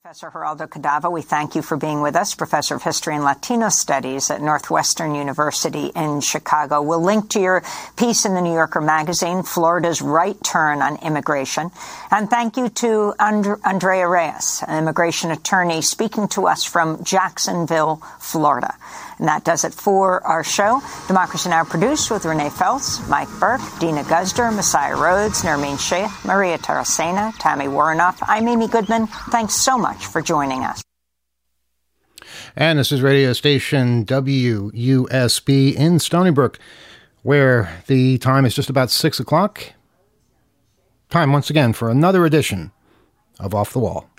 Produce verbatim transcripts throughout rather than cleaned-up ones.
Professor Geraldo Cadava, we thank you for being with us, Professor of History and Latino Studies at Northwestern University in Chicago. We'll link to your piece in the New Yorker magazine, Florida's Right Turn on Immigration. And thank you to And- Andrea Reyes, an immigration attorney, speaking to us from Jacksonville, Florida. And that does it for our show. Democracy Now! Produced with Renee Feltz, Mike Burke, Dina Guzder, Messiah Rhodes, Nermeen Sheikh, Maria Taracena, Tammy Warnoff. I'm Amy Goodman. Thanks so much for joining us. And this is radio station W U S B in Stony Brook, where the time is just about six o'clock. Time once again for another edition of Off the Wall.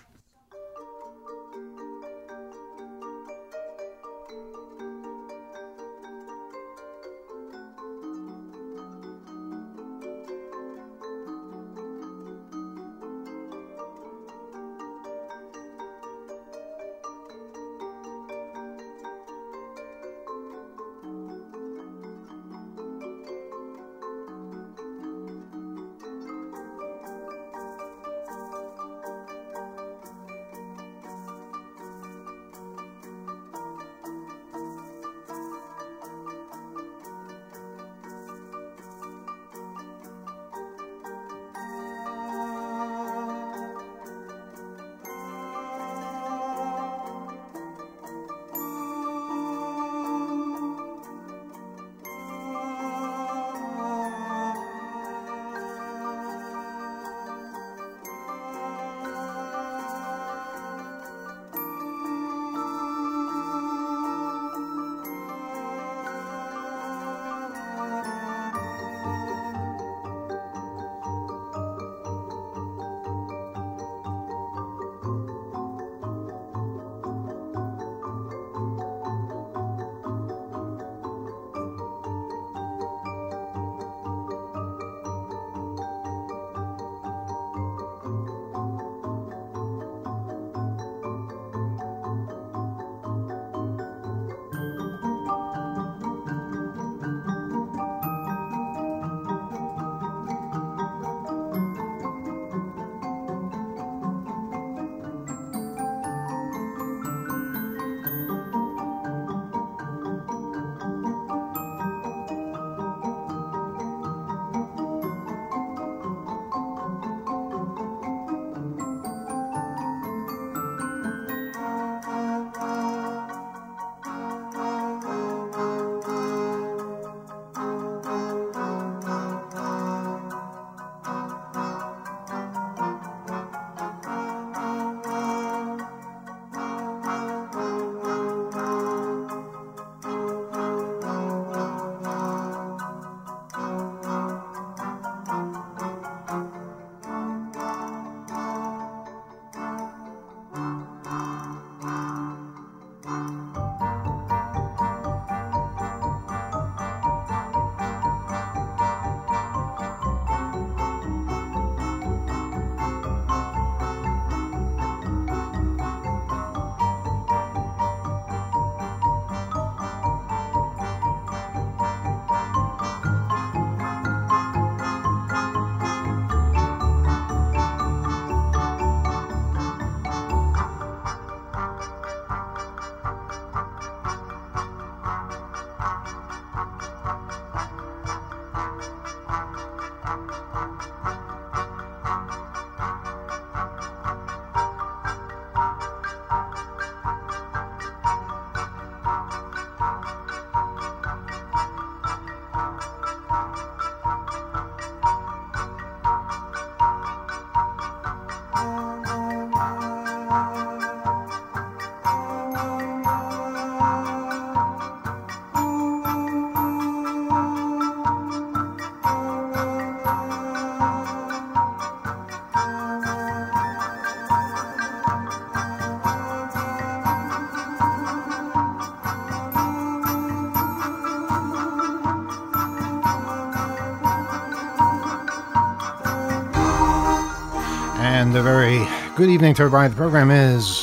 And a very good evening to everybody. The program is...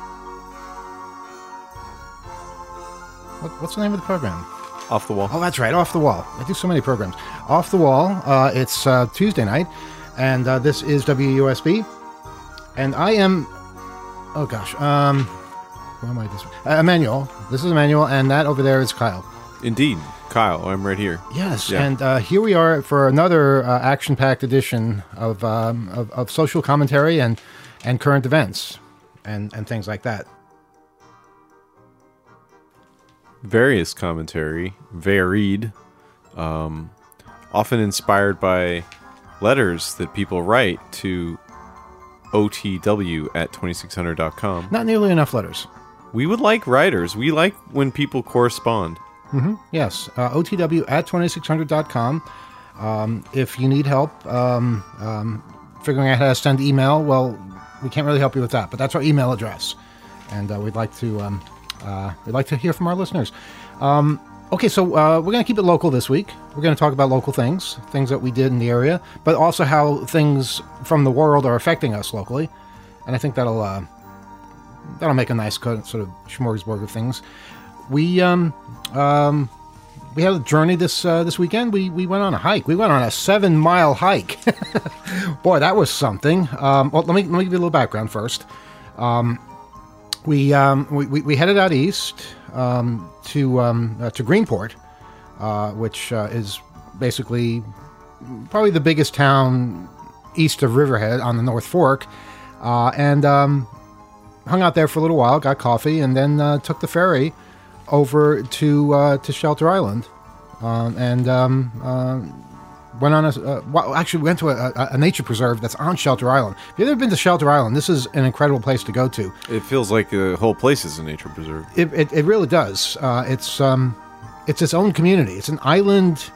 What, what's the name of the program? Off the Wall. Oh, that's right. Off the Wall. I do so many programs. Off the Wall. Uh, it's uh, Tuesday night. And uh, this is W U S B. And I am Oh gosh. Um, who am I? This uh, Emmanuel. This is Emmanuel, and that over there is Kyle. Indeed, Kyle. I'm right here. Yes, Yeah. and uh, here we are for another uh, action-packed edition of, um, of of social commentary and and current events and and things like that. Various commentary, varied, um, often inspired by letters that people write to O T W at twenty-six hundred dot com. Not nearly enough letters. We would like writers. We like when people correspond. Mm-hmm. Yes, uh, O T W at twenty-six hundred dot com. Um, if you need help um, um, figuring out how to send email, well, we can't really help you with that, but that's our email address, and uh, we'd like to um, uh, we'd like to hear from our listeners. Um, okay, so uh, we're going to keep it local this week. We're going to talk about local things, things that we did in the area, but also how things from the world are affecting us locally, and I think that'll uh, that'll make a nice sort of smorgasbord of things. We um um we had a journey this uh, this weekend. We we went on a hike. We went on a seven mile hike. Boy, that was something. Um, well, let me let me give you a little background first. Um, we um we, we, we headed out east um to um uh, to Greenport, uh, which uh, is basically probably the biggest town east of Riverhead on the North Fork, uh, and um, hung out there for a little while, got coffee, and then uh, took the ferry over to uh, to Shelter Island, um, and um, uh, went on a uh, well, actually went to a, a, a nature preserve that's on Shelter Island. If you've ever been to Shelter Island, this is an incredible place to go to. It feels like the whole place is a nature preserve. It it, it really does. Uh, it's um, it's its own community. It's an island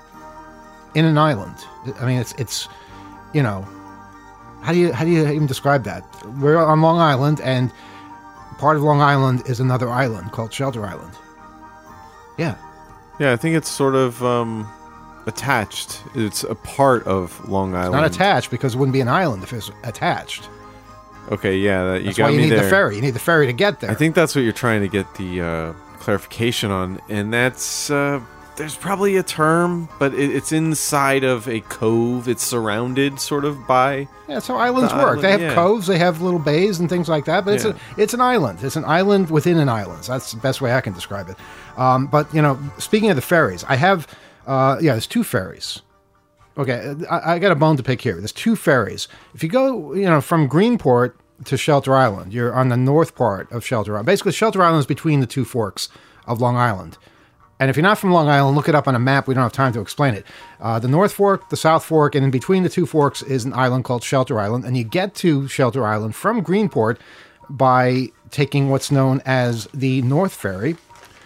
in an island. I mean, it's it's you know, how do you how do you even describe that? We're on Long Island, and part of Long Island is another island called Shelter Island. Yeah. Yeah, I think it's sort of um, attached. It's a part of Long Island. It's not attached because it wouldn't be an island if it's attached. Okay, yeah, that, you That's got why you me need there. the ferry. You need the ferry to get there. I think that's what you're trying to get the uh, clarification on, and that's uh, there's probably a term, but it, it's inside of a cove. It's surrounded sort of by. Yeah, that's how islands the work. island, They have yeah. coves, they have little bays and things like that, but it's Yeah. a it's an island. It's an island within an island. So that's the best way I can describe it. Um, but you know, speaking of the ferries, I have uh, yeah, there's two ferries. Okay, I, I got a bone to pick here. There's two ferries. If you go, you know, from Greenport to Shelter Island, you're on the north part of Shelter Island. Basically, Shelter Island is between the two forks of Long Island. And if you're not from Long Island, look it up on a map. We don't have time to explain it. Uh, the North Fork, the South Fork, and in between the two forks is an island called Shelter Island. And you get to Shelter Island from Greenport by taking what's known as the North Ferry.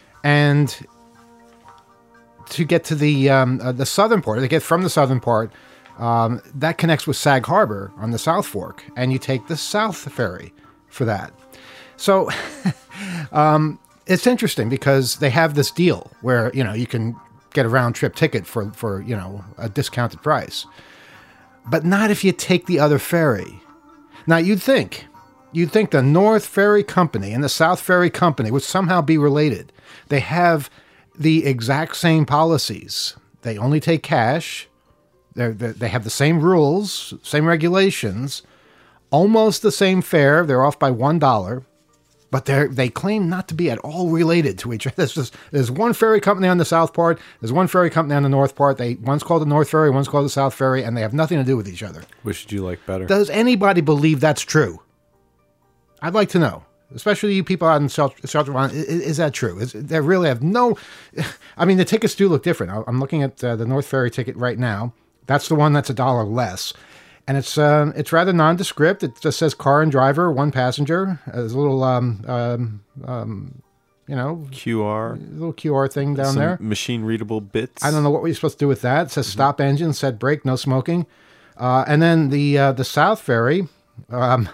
And to get to the um, uh, the southern part, to get from the southern part, um, that connects with Sag Harbor on the South Fork. And you take the South Ferry for that. So... um, it's interesting because they have this deal where, you know, you can get a round trip ticket for, for, you know, a discounted price, but not if you take the other ferry. Now you'd think, you'd think the North Ferry Company and the South Ferry Company would somehow be related. They have the exact same policies. They only take cash. They're, they're, they have the same rules, same regulations, almost the same fare. They're off by one dollar. But they they claim not to be at all related to each other. There's, just, there's one ferry company on the south part. There's one ferry company on the north part. They One's called the North Ferry, one's called the South Ferry, and they have nothing to do with each other. Which do you like better? Does anybody believe that's true? I'd like to know. Especially you people out in Shelter Island. Is, is that true? Is, they really have no... I mean, the tickets do look different. I'm looking at uh, the North Ferry ticket right now. That's the one that's a dollar less. And it's um, it's rather nondescript. It just says car and driver, one passenger. There's a little, um, um, um, you know... Q R. A little Q R thing down Some there. machine-readable bits. I don't know what we're supposed to do with that. It says mm-hmm. stop engine, set brake, no smoking. Uh, and then the uh, the South Ferry, um,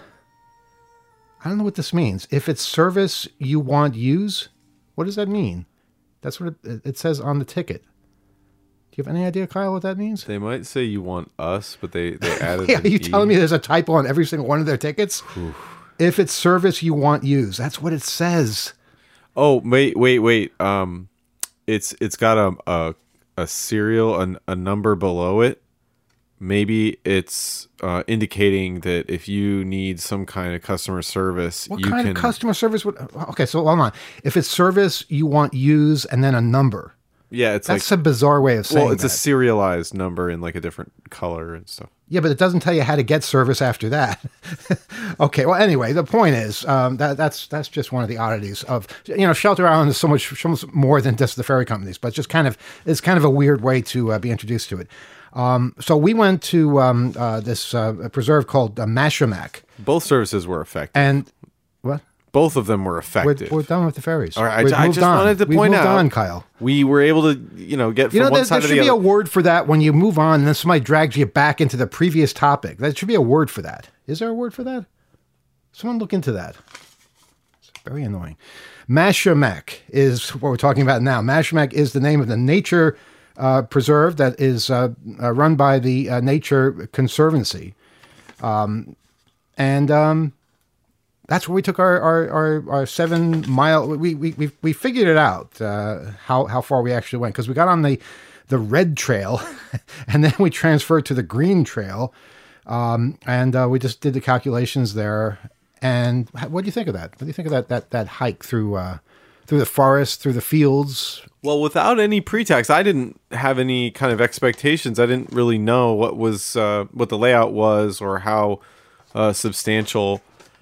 I don't know what this means. If it's service you want, use. What does that mean? That's what it, it says on the ticket. Do you have any idea, Kyle, what that means? They might say you want us, but they, they added yeah, an are you E. telling me there's a typo on every single one of their tickets? Oof. If it's service you want, use. That's what it says. Oh, wait, wait, wait. Um, it's it's got a a, a serial, a, a number below it. maybe it's uh, indicating that if you need some kind of customer service, what you kind can... of customer service would? Okay, so hold on. If it's service, you want use and then a number. Yeah, it's That's like, a bizarre way of saying well, it's that. a serialized number in like a different color and stuff. Yeah, but it doesn't tell you how to get service after that. Okay, well, anyway, the point is um, that that's that's just one of the oddities of, you know, Shelter Island is so much, so much more than just the ferry companies, but just kind of it's kind of a weird way to uh, be introduced to it. Um, so we went to um, uh, this uh, preserve called uh, Mashomack. Both services were effective. And what? Both of them were effective. We're, we're done with the ferries. All right, We've I, I moved just on. wanted to We've point moved out, on, Kyle. we were able to, you know, get from You know, one there, side there to should the be other. a word for that when you move on and then somebody drags you back into the previous topic. There should be a word for that. Is there a word for that? Someone look into that. It's very annoying. Mashomack is what we're talking about now. Mashomack is the name of the nature uh, preserve that is uh, uh, run by the uh, Nature Conservancy. Um, and... Um, That's where we took our our, our, our seven mile. We we we we figured it out uh, how how far we actually went, because we got on the the red trail, and then we transferred to the green trail, um, and uh, we just did the calculations there. And what do you think of that? What do you think of that that that hike through uh, through the forest, through the fields? Well, without any pretext, I didn't have any kind of expectations. I didn't really know what was uh, what the layout was or how uh, substantial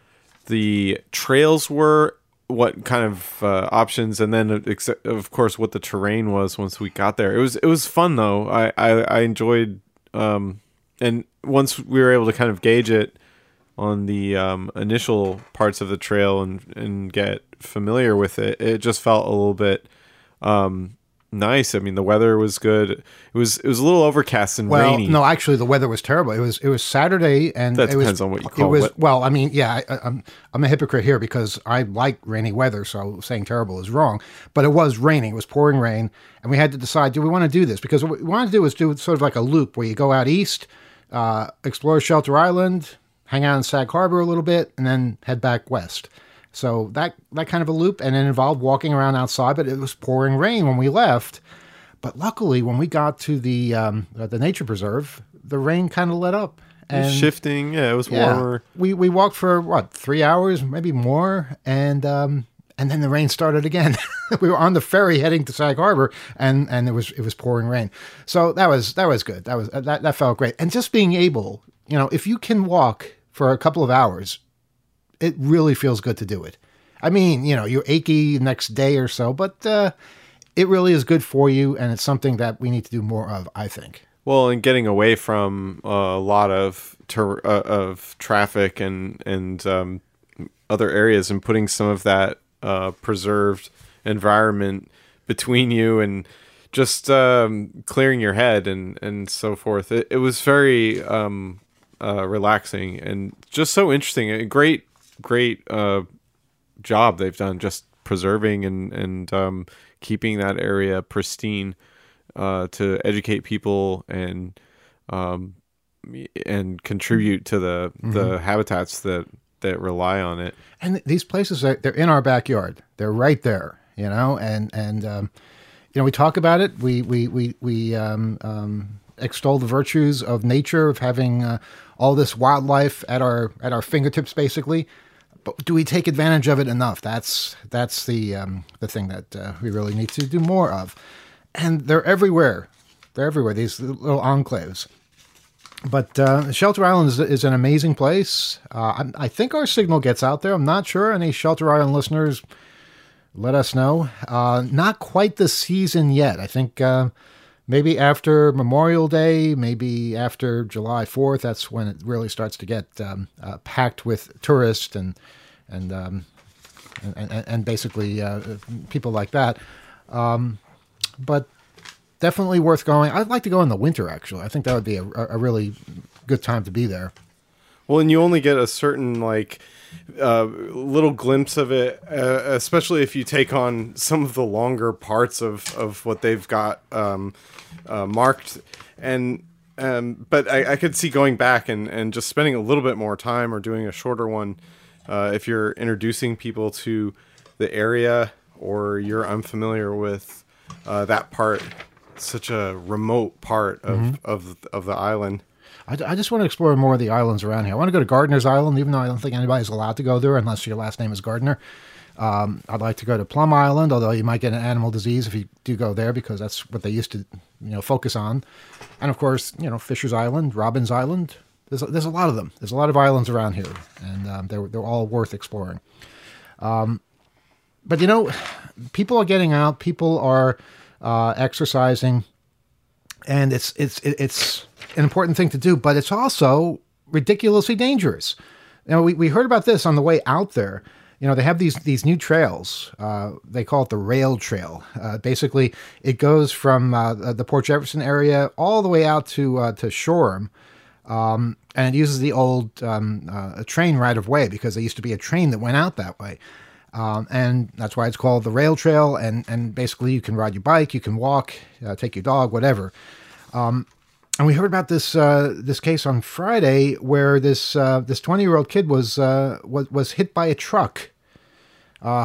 the trails were, what kind of uh, options, and then of course what the terrain was once we got there. It was it was fun though. I I, I enjoyed, um, and once we were able to kind of gauge it on the um, initial parts of the trail and and get familiar with it, it just felt a little bit um, nice. I mean, the weather was good. It was it was a little overcast and well, rainy. no, actually, the weather was terrible. It was it was Saturday, and that it depends was, on what you it call was. wet. Well, I mean, yeah, I, I'm I'm a hypocrite here because I like rainy weather, so saying terrible is wrong. But it was raining. It was pouring rain, and we had to decide: do we want to do this? Because what we wanted to do was do sort of like a loop where you go out east, uh, explore Shelter Island, hang out in Sag Harbor a little bit, and then head back west. So that that kind of a loop, and it involved walking around outside. But it was pouring rain when we left. But luckily, when we got to the um, the nature preserve, the rain kind of let up. It was And shifting, yeah, it was yeah, warmer. we we walked for what three hours, maybe more, and um, and then the rain started again. We were on the ferry heading to Sag Harbor, and, and it was it was pouring rain. So that was that was good. That was that that felt great. And just being able, you know, if you can walk for a couple of hours, it really feels good to do it. I mean, you know, you're achy next day or so, but. Uh, It really is good for you, and it's something that we need to do more of, I think. Well, and getting away from uh, a lot of ter- uh, of traffic and and um, other areas, and putting some of that uh, preserved environment between you, and just um, clearing your head and and so forth. It, it was very um, uh, relaxing and just so interesting. A great, great uh, job they've done, just preserving and and. Um, keeping that area pristine uh, to educate people and um, and contribute to the mm-hmm. the habitats that, that rely on it. And these places, are, they're in our backyard. They're right there, you know, and, and um, you know, we talk about it. We, we, we, we um, um, extol the virtues of nature, of having uh, all this wildlife at our at our fingertips, basically. But do we take advantage of it enough? That's that's the um, the thing that uh, we really need to do more of. And they're everywhere. They're everywhere, these little enclaves. But uh, Shelter Island is, is an amazing place. Uh, I, I think our signal gets out there. I'm not sure. Any Shelter Island listeners, let us know. Uh, not quite the season yet. I think uh, maybe after Memorial Day, maybe after July fourth, that's when it really starts to get um, uh, packed with tourists and and um, and, and, and basically uh, people like that. Um, but definitely worth going. I'd like to go in the winter, actually. I think that would be a, a really good time to be there. Well, and you only get a certain, like, uh, little glimpse of it, uh, especially if you take on some of the longer parts of, of what they've got um, uh, marked. And um, but I, I could see going back and, and just spending a little bit more time or doing a shorter one uh, if you're introducing people to the area or you're unfamiliar with uh, that part. Such a remote part of, mm-hmm. of of the island. I, I just want to explore more of the islands around here. I want to go to Gardiner's Island, even though I don't think anybody's allowed to go there unless your last name is Gardner. Um, I'd like to go to Plum Island, although you might get an animal disease if you do go there, because that's what they used to, you know, focus on. And of course, you know, Fisher's Island, Robbins Island. There's a, there's a lot of them. There's a lot of islands around here, and um, they're they're all worth exploring. Um, but you know, people are getting out. People are uh, exercising, and it's it's it's an important thing to do. But it's also ridiculously dangerous. You know, we we heard about this on the way out there. You know, they have these these new trails. Uh, they call it the Rail Trail. Uh, basically, it goes from uh, the Port Jefferson area all the way out to uh, to Shoreham, um, and it uses the old um, uh, train right of way, because there used to be a train that went out that way, um, and that's why it's called the Rail Trail. And and basically, you can ride your bike, you can walk, uh, take your dog, whatever. Um, And we heard about this uh, this case on Friday, where this uh, this twenty year old kid was uh, was was hit by a truck uh,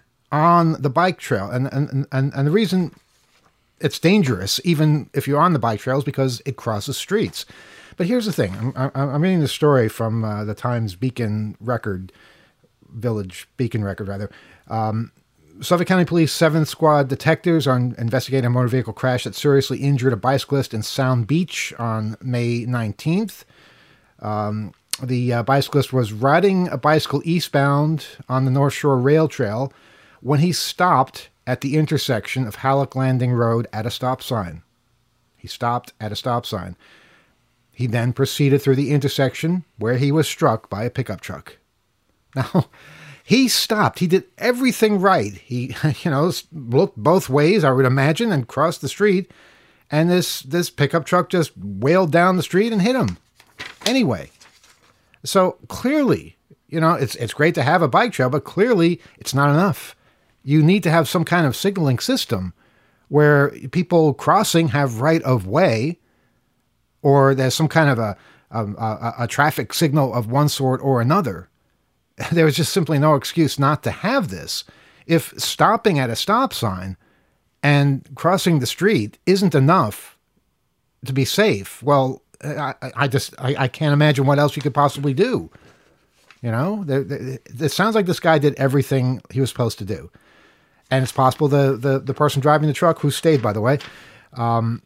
on the bike trail, and and, and and the reason it's dangerous, even if you're on the bike trail, is because it crosses streets. But here's the thing: I'm I'm reading the story from uh, the Times Beacon Record, Village Beacon Record rather. Um, Suffolk County Police seventh Squad detectives are investigating a motor vehicle crash that seriously injured a bicyclist in Sound Beach on May nineteenth. Um, the uh, bicyclist was riding a bicycle eastbound on the North Shore Rail Trail when he stopped at the intersection of Halleck Landing Road at a stop sign. He stopped at a stop sign. He then proceeded through the intersection where he was struck by a pickup truck. Now, he stopped. He did everything right. He, you know, looked both ways, I would imagine, and crossed the street. And this, this pickup truck just wailed down the street and hit him. Anyway, so clearly, you know, it's it's great to have a bike trail, but clearly it's not enough. You need to have some kind of signaling system where people crossing have right of way, or there's some kind of a a, a, a traffic signal of one sort or another. There was just simply no excuse not to have this. If stopping at a stop sign and crossing the street isn't enough to be safe, well, I, I just I, I can't imagine what else you could possibly do. You know, it sounds like this guy did everything he was supposed to do, and it's possible the the, the person driving the truck, who stayed, by the way, um,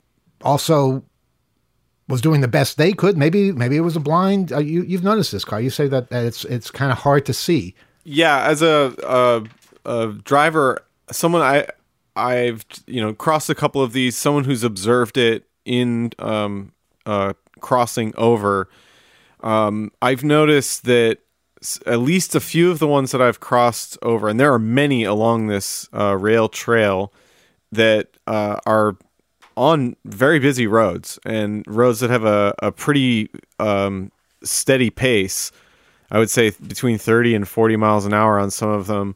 also was doing the best they could. Maybe maybe it was a blind. Uh, you you've noticed this, Carl. You say that, that it's it's kind of hard to see. Yeah, as a, a a driver, someone I I've you know crossed a couple of these. Someone who's observed it in um, uh, crossing over. Um, I've noticed that at least a few of the ones that I've crossed over, and there are many along this uh, rail trail that uh, are on very busy roads, and roads that have a, a pretty um, steady pace. I would say between thirty and forty miles an hour on some of them.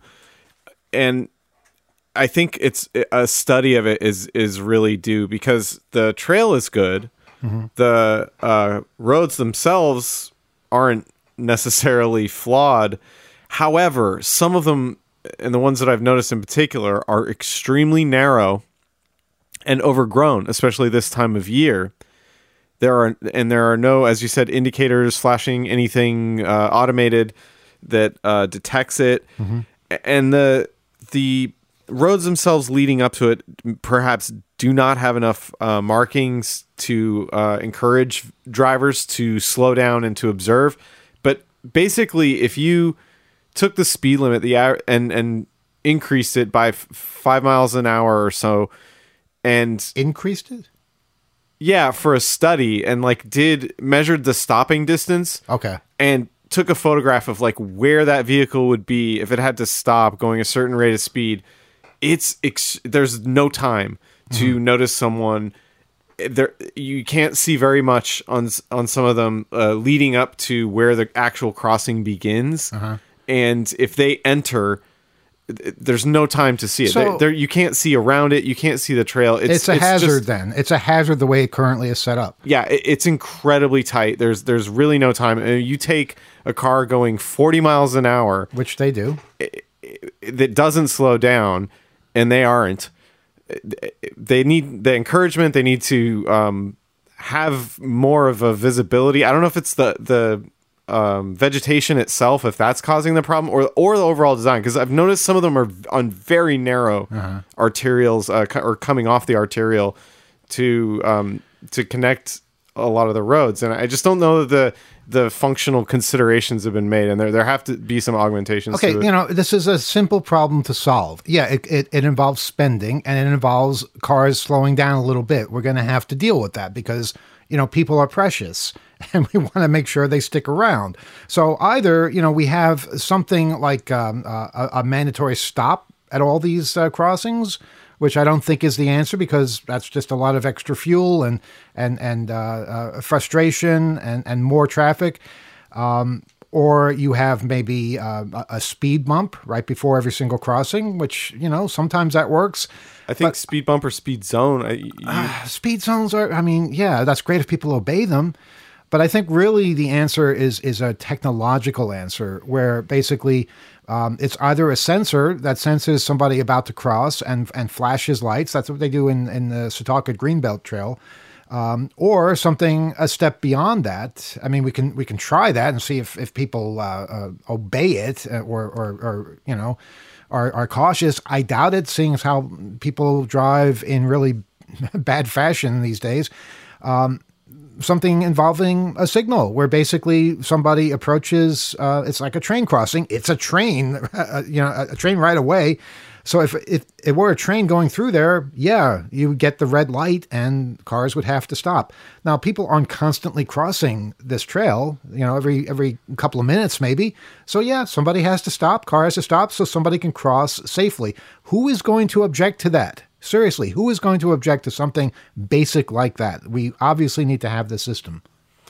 And I think it's a study of it is, is really due, because the trail is good. Mm-hmm. The uh, roads themselves aren't necessarily flawed. However, some of them, and the ones that I've noticed in particular, are extremely narrow and overgrown, especially this time of year. There are, and there are no, as you said, indicators flashing, anything uh, automated that uh, detects it. Mm-hmm. And the the roads themselves leading up to it perhaps do not have enough uh, markings to uh, encourage drivers to slow down and to observe. But basically, if you took the speed limit the and and increased it by f- five miles an hour or so, and increased it, yeah, for a study, and like did measured the stopping distance, okay, and took a photograph of like where that vehicle would be if it had to stop going a certain rate of speed. It's ex- there's no time to mm-hmm. notice someone there. You can't see very much on on some of them uh, leading up to where the actual crossing begins, uh-huh. and if they enter, there's no time to see it. So, there, there, you can't see around it. You can't see the trail. It's, it's a it's hazard. Just, then it's a hazard the way it currently is set up. Yeah, it, it's incredibly tight. There's there's really no time. And you take a car going forty miles an hour, which they do, it, it, that doesn't slow down, and they aren't. They need the encouragement. They need to um, have more of a visibility. I don't know if it's the the um, vegetation itself, if that's causing the problem, or or the overall design. Because I've noticed some of them are on very narrow uh-huh. arterials uh, co- or coming off the arterial to um, to connect a lot of the roads, and I just don't know that the the functional considerations have been made, and there there have to be some augmentations. Okay, to it. you know, this is a simple problem to solve. Yeah, it, it, it involves spending, and it involves cars slowing down a little bit. We're going to have to deal with that because, you know, people are precious, and we want to make sure they stick around. So either, you know, we have something like um, uh, a, a mandatory stop at all these uh, crossings, which I don't think is the answer because that's just a lot of extra fuel and and and uh, uh, frustration and, and more traffic. Um, or you have maybe uh, a speed bump right before every single crossing, which, you know, sometimes that works. I think but, speed bump or speed zone. I, you... uh, speed zones are, I mean, yeah, that's great if people obey them. But I think really the answer is is a technological answer where basically um, it's either a sensor that senses somebody about to cross and and flashes lights. That's what they do in, in the Setauket Greenbelt Trail. Um, or something a step beyond that. I mean, we can we can try that and see if, if people uh, uh, obey it or, or, or you know, are, are cautious. I doubt it, seeing as how people drive in really bad fashion these days. Um, something involving a signal where basically somebody approaches, uh, it's like a train crossing. It's a train, uh, you know, a, a train right away. So if, if it were a train going through there, yeah, you would get the red light and cars would have to stop. Now, people aren't constantly crossing this trail, you know, every every couple of minutes maybe. So yeah, somebody has to stop, car has to stop so somebody can cross safely. Who is going to object to that? Seriously, who is going to object to something basic like that? We obviously need to have this system.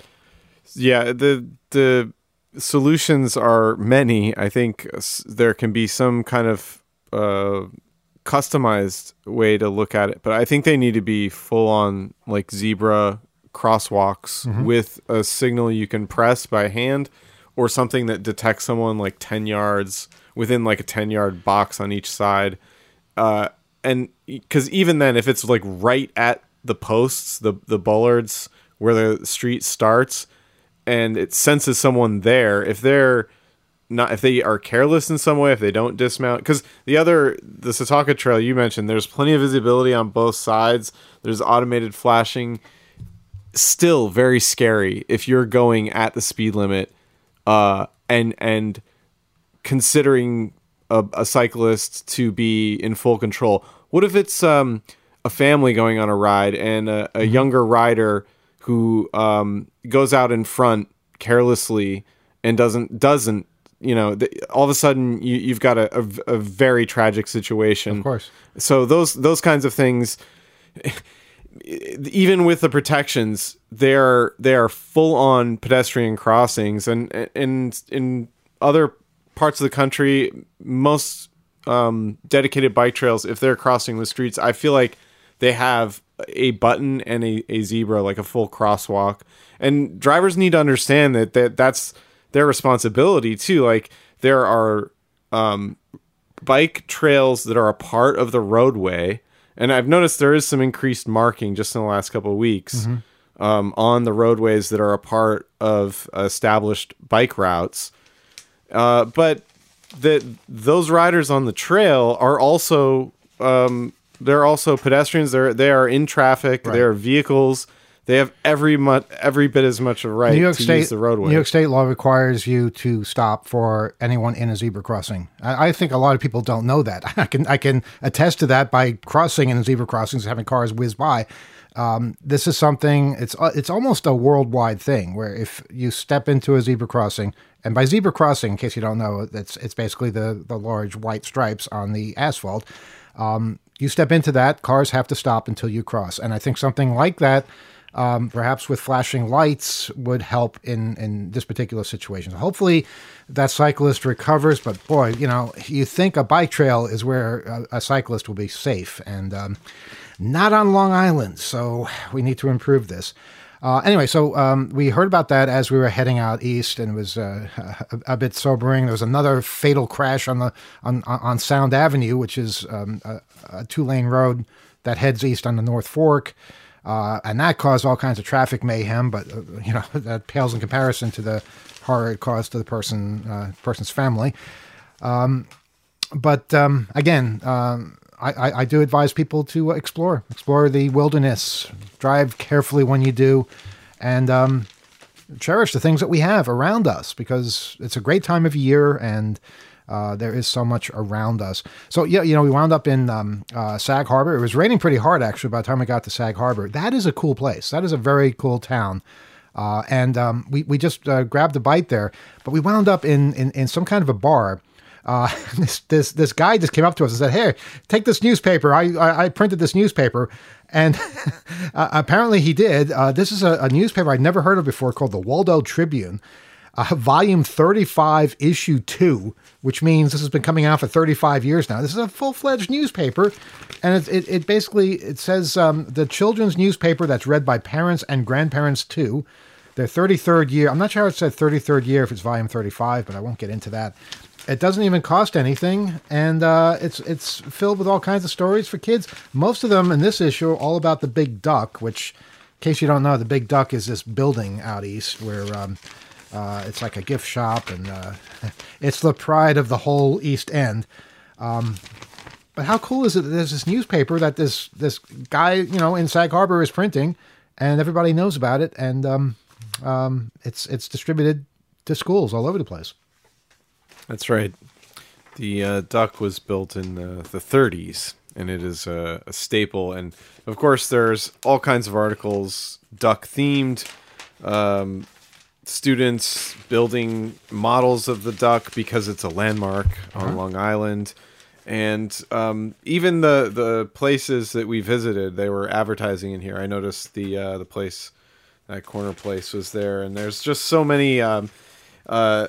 Yeah, the the solutions are many. I think there can be some kind of uh, customized way to look at it, but I think they need to be full on like zebra crosswalks mm-hmm. with a signal you can press by hand or something that detects someone like ten yards within like a ten yard box on each side. Uh, and because even then, if it's like right at the posts, the, the bollards where the street starts and it senses someone there, if they're not, if they are careless in some way, if they don't dismount, because the other, the Setauket Trail you mentioned, there's plenty of visibility on both sides. There's automated flashing. Still very scary if you're going at the speed limit, uh, and and considering a, a cyclist to be in full control. What if it's um, a family going on a ride and a, a younger rider who um, goes out in front carelessly and doesn't doesn't you know, th- all of a sudden you, you've got a, a, a very tragic situation. Of course. So those those kinds of things, even with the protections, they're they are full on pedestrian crossings, and in in other parts of the country, most um, dedicated bike trails, if they're crossing the streets, I feel like they have a button and a, a zebra, like a full crosswalk, and drivers need to understand that that that's their responsibility too. Like there are um, bike trails that are a part of the roadway, and I've noticed there is some increased marking just in the last couple of weeks mm-hmm. um, on the roadways that are a part of established bike routes. Uh, but that those riders on the trail are also um, they're also pedestrians. They're they are in traffic. Right. They are vehicles. They have every mu- every bit as much of a right to State, use the roadway. New York State law requires you to stop for anyone in a zebra crossing. I, I think a lot of people don't know that. I can I can attest to that by crossing in zebra crossings, having cars whiz by. Um, this is something, it's it's almost a worldwide thing where if you step into a zebra crossing, and by zebra crossing, in case you don't know, it's, it's basically the, the large white stripes on the asphalt. Um, you step into that, cars have to stop until you cross. And I think something like that, Um, perhaps with flashing lights, would help in, in this particular situation. Hopefully that cyclist recovers, but boy, you know, you think a bike trail is where a, a cyclist will be safe, and um, not on Long Island, so we need to improve this. Uh, anyway, so um, we heard about that as we were heading out east, and it was uh, a, a bit sobering. There was another fatal crash on the on, on Sound Avenue, which is um, a, a two-lane road that heads east on the North Fork. Uh, and that caused all kinds of traffic mayhem, but, uh, you know, that pales in comparison to the horror it caused to the person, uh, person's family. Um, but um, again, um, I, I, I do advise people to explore, explore the wilderness, drive carefully when you do, and um, cherish the things that we have around us, because it's a great time of year, and Uh, there is so much around us. So, yeah, you know, we wound up in um, uh, Sag Harbor. It was raining pretty hard, actually, by the time we got to Sag Harbor. That is a cool place. That is a very cool town. Uh, and um, we, we just uh, grabbed a bite there. But we wound up in, in, in some kind of a bar. Uh, this this this guy just came up to us and said, "Hey, take this newspaper. I I, I printed this newspaper." And uh, apparently he did. Uh, this is a, a newspaper I'd never heard of before called the Waldo Tribune. Uh, volume thirty-five, issue two, which means this has been coming out for thirty-five years now. This is a full-fledged newspaper, and it, it, it basically, it says um, the children's newspaper that's read by parents and grandparents too. Their thirty-third year. I'm not sure how it said thirty-third year if it's volume thirty-five, but I won't get into that. It doesn't even cost anything, and uh, it's it's filled with all kinds of stories for kids. Most of them in this issue are all about the Big Duck, which, in case you don't know, the Big Duck is this building out east where... Um, Uh, it's like a gift shop, and uh, it's the pride of the whole East End. Um, but how cool is it that there's this newspaper that this this guy, you know, in Sag Harbor is printing, and everybody knows about it, and um, um, it's it's distributed to schools all over the place. That's right. The uh, Duck was built in the, the thirties, and it is a, a staple. And of course, there's all kinds of articles Duck themed. Um, Students building models of the Duck because it's a landmark on uh-huh. Long Island. And um, even the, the places that we visited, they were advertising in here. I noticed the uh, the place, that corner place was there. And there's just so many um, uh,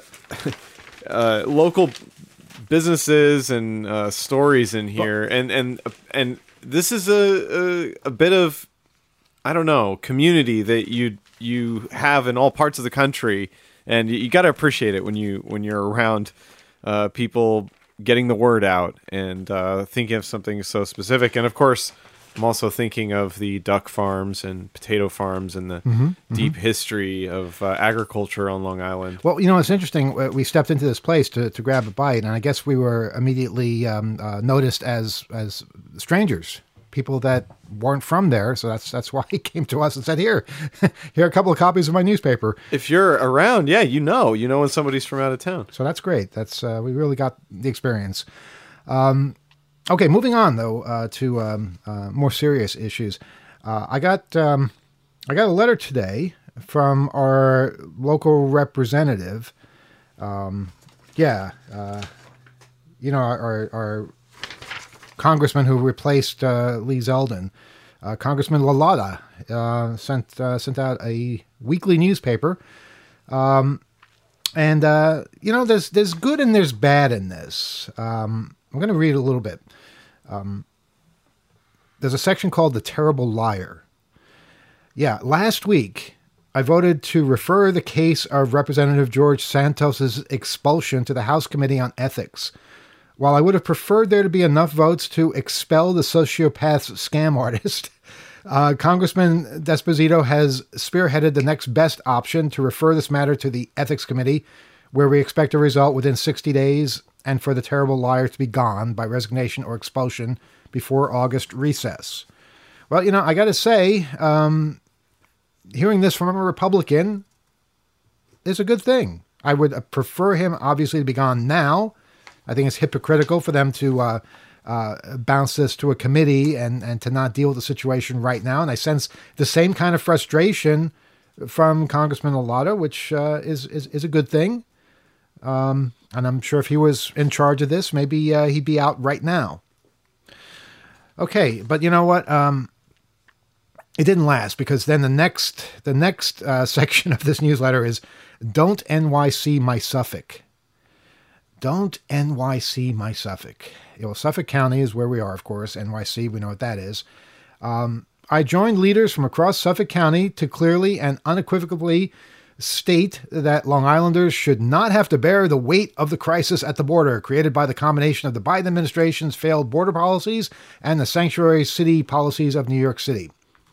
uh, local businesses and uh, stories in here. And, and, and this is a, a, a bit of, I don't know, community that you'd, you have in all parts of the country, and you, you got to appreciate it when you when you're around uh, people getting the word out and uh, thinking of something so specific. And of course, I'm also thinking of the duck farms and potato farms and the mm-hmm, deep mm-hmm. history of uh, agriculture on Long Island. Well, you know, it's interesting. We stepped into this place to, to grab a bite, and I guess we were immediately um, uh, noticed as as strangers. People that weren't from there, so that's that's why he came to us and said, "Here, here are a couple of copies of my newspaper." If you're around, yeah, you know, you know when somebody's from out of town. So that's great. That's uh, we really got the experience. Um, okay, moving on though uh, to um, uh, more serious issues. Uh, I got um, I got a letter today from our local representative. Um, yeah, uh, you know our. our, our Congressman who replaced uh, Lee Zeldin, uh, Congressman Lalata, uh, sent uh, sent out a weekly newspaper, um, and uh, you know there's there's good and there's bad in this. Um, I'm going to read a little bit. Um, there's a section called "The Terrible Liar." Yeah, last week I voted to refer the case of Representative George Santos's expulsion to the House Committee on Ethics. While I would have preferred there to be enough votes to expel the sociopath's scam artist, uh, Congressman Desposito has spearheaded the next best option to refer this matter to the Ethics Committee, where we expect a result within sixty days, and for the terrible liar to be gone by resignation or expulsion before August recess. Well, you know, I got to say, um, hearing this from a Republican is a good thing. I would prefer him, obviously, to be gone now. I think it's hypocritical for them to uh, uh, bounce this to a committee and, and to not deal with the situation right now. And I sense the same kind of frustration from Congressman Lalata, which uh, is, is is a good thing. Um, and I'm sure if he was in charge of this, maybe uh, he'd be out right now. Okay, but you know what? Um, it didn't last, because then the next the next uh, section of this newsletter is "Don't N Y C My Suffolk." Don't N Y C my Suffolk. You know, Suffolk County is where we are, of course. N Y C, we know what that is. Um, I joined leaders from across Suffolk County to clearly and unequivocally state that Long Islanders should not have to bear the weight of the crisis at the border created by the combination of the Biden administration's failed border policies and the sanctuary city policies of New York City.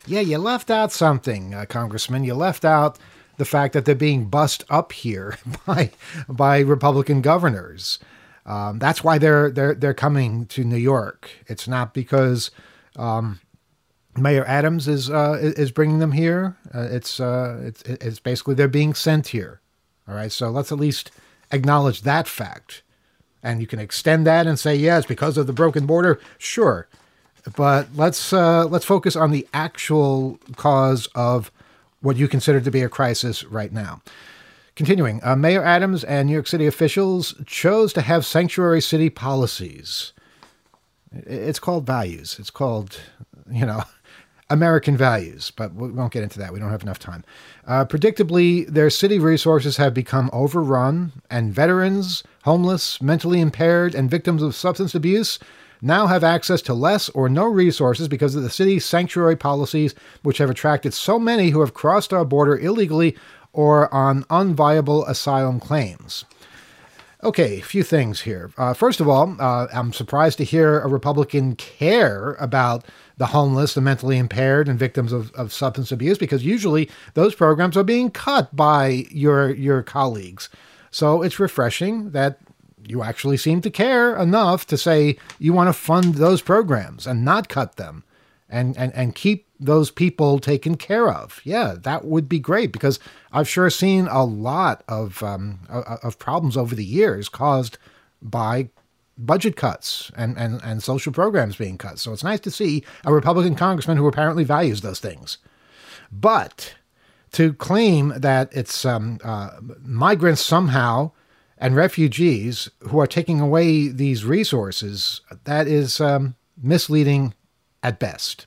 Yeah, you left out something, uh, Congressman. You left out the fact that they're being bussed up here by by Republican governors. Um, that's why they're they're they're coming to New York. It's not because um, Mayor Adams is uh, is bringing them here. Uh, it's uh, it's it's basically they're being sent here. All right, so let's at least acknowledge that fact, and you can extend that and say, yes, because of the broken border. Sure, but let's uh, let's focus on the actual cause of what you consider to be a crisis right now. Continuing, uh, Mayor Adams and New York City officials chose to have sanctuary city policies. It's called values. It's called, you know, American values, but we won't get into that. We don't have enough time. Uh, predictably, their city resources have become overrun, and veterans, homeless, mentally impaired, and victims of substance abuse now have access to less or no resources because of the city's sanctuary policies, which have attracted so many who have crossed our border illegally or on unviable asylum claims. Okay, a few things here. Uh, first of all, uh, I'm surprised to hear a Republican care about the homeless, the mentally impaired, and victims of, of substance abuse, because usually those programs are being cut by your your colleagues. So it's refreshing that you actually seem to care enough to say you want to fund those programs and not cut them and, and, and keep those people taken care of. Yeah, that would be great, because I've sure seen a lot of um, of problems over the years caused by budget cuts and, and, and social programs being cut. So it's nice to see a Republican congressman who apparently values those things. But to claim that it's um, uh, migrants somehow and refugees who are taking away these resources, that is um, misleading at best.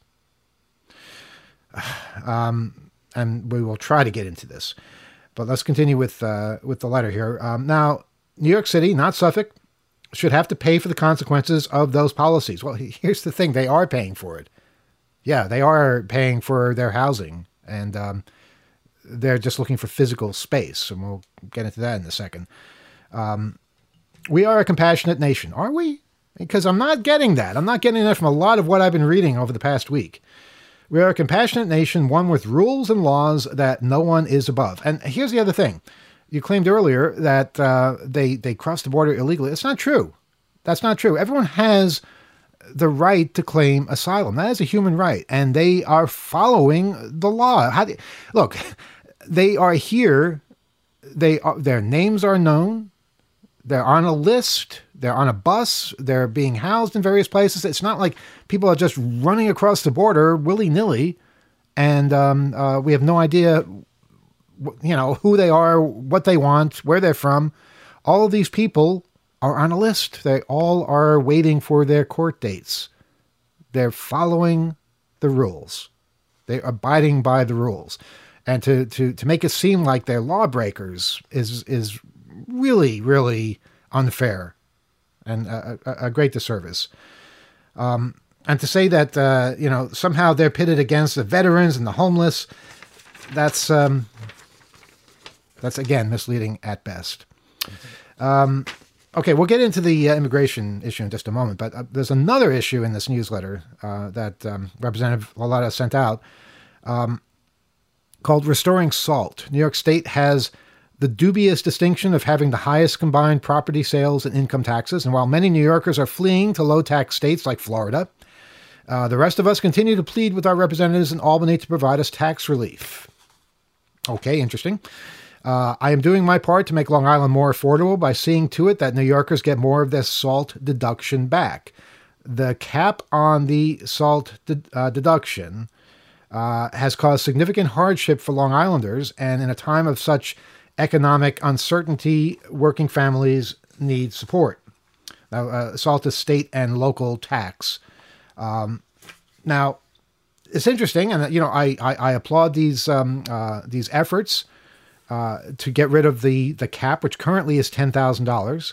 Um, and we will try to get into this. But let's continue with uh, with the letter here. Um, now, New York City, not Suffolk, should have to pay for the consequences of those policies. Well, here's the thing. They are paying for it. Yeah, they are paying for their housing. And um, they're just looking for physical space. And we'll get into that in a second. Um, we are a compassionate nation, are we? Because I'm not getting that. I'm not getting that from a lot of what I've been reading over the past week. We are a compassionate nation, one with rules and laws that no one is above. And here's the other thing. You claimed earlier that uh, they, they crossed the border illegally. It's not true. That's not true. Everyone has the right to claim asylum. That is a human right. And they are following the law. How do, look, they are here. They are, their names are known. They're on a list. They're on a bus. They're being housed in various places. It's not like people are just running across the border willy-nilly, and um, uh, we have no idea, you know, who they are, what they want, where they're from. All of these people are on a list. They all are waiting for their court dates. They're following the rules. They're abiding by the rules. And to, to, to make it seem like they're lawbreakers is is really, really unfair and a, a, a great disservice. Um, and to say that, uh, you know, somehow they're pitted against the veterans and the homeless, that's, um, that's again, misleading at best. Um, okay, we'll get into the uh, immigration issue in just a moment, but uh, there's another issue in this newsletter uh, that um, Representative Lalata sent out um, called Restoring SALT. New York State has the dubious distinction of having the highest combined property sales and income taxes. And while many New Yorkers are fleeing to low-tax states like Florida, uh, the rest of us continue to plead with our representatives in Albany to provide us tax relief. Okay, interesting. Uh, I am doing my part to make Long Island more affordable by seeing to it that New Yorkers get more of their SALT deduction back. The cap on the SALT de- uh, deduction uh, has caused significant hardship for Long Islanders, and in a time of such economic uncertainty, working families need support. Now, uh, SALT is state and local tax. Um, now, it's interesting, and you know, I I, I applaud these um, uh, these efforts uh, to get rid of the the cap, which currently is ten thousand uh, dollars.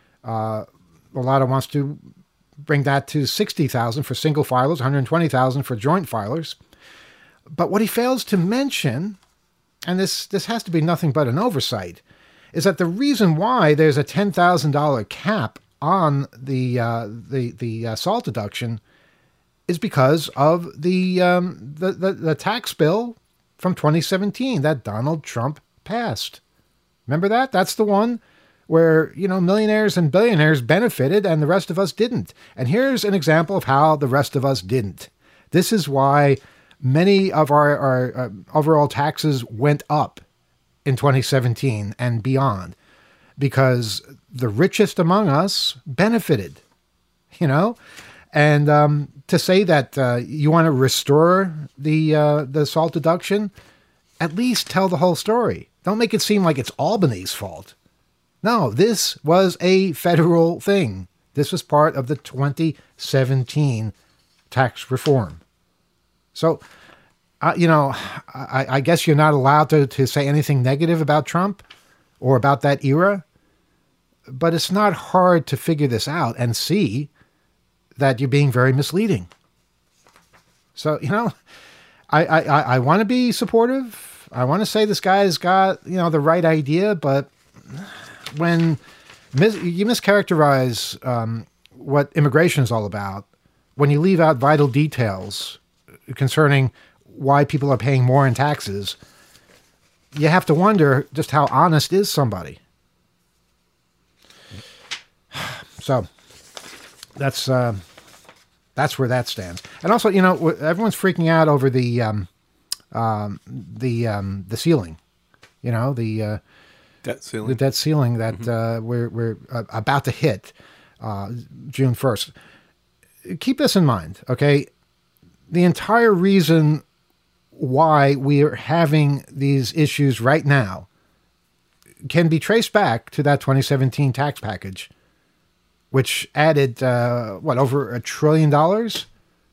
Lalata wants to bring that to sixty thousand dollars for single filers, one hundred twenty thousand dollars for joint filers. But what he fails to mention, and this, this has to be nothing but an oversight, is that the reason why there's a ten thousand dollars cap on the uh, the the uh, SALT deduction is because of the, um, the, the, the tax bill from twenty seventeen that Donald Trump passed. Remember that? That's the one where, you know, millionaires and billionaires benefited and the rest of us didn't. And here's an example of how the rest of us didn't. This is why many of our, our uh, overall taxes went up in twenty seventeen and beyond, because the richest among us benefited, you know? And um, to say that uh, you want to restore the uh, the SALT deduction, at least tell the whole story. Don't make it seem like it's Albany's fault. No, this was a federal thing. This was part of the twenty seventeen tax reform. So, uh, you know, I, I guess you're not allowed to, to say anything negative about Trump or about that era, but it's not hard to figure this out and see that you're being very misleading. So, you know, I, I, I, I want to be supportive. I want to say this guy's got, you know, the right idea, but when mis- you mischaracterize um, what immigration is all about, when you leave out vital details concerning why people are paying more in taxes, you have to wonder just how honest is somebody. So that's uh, that's where that stands. And also, you know, everyone's freaking out over the um, um, the um, the ceiling. You know, the uh, debt ceiling. The debt ceiling that Mm-hmm. uh, we're we're uh, about to hit uh, June first. Keep this in mind, okay? The entire reason why we are having these issues right now can be traced back to that twenty seventeen tax package, which added, uh, what, over a trillion dollars?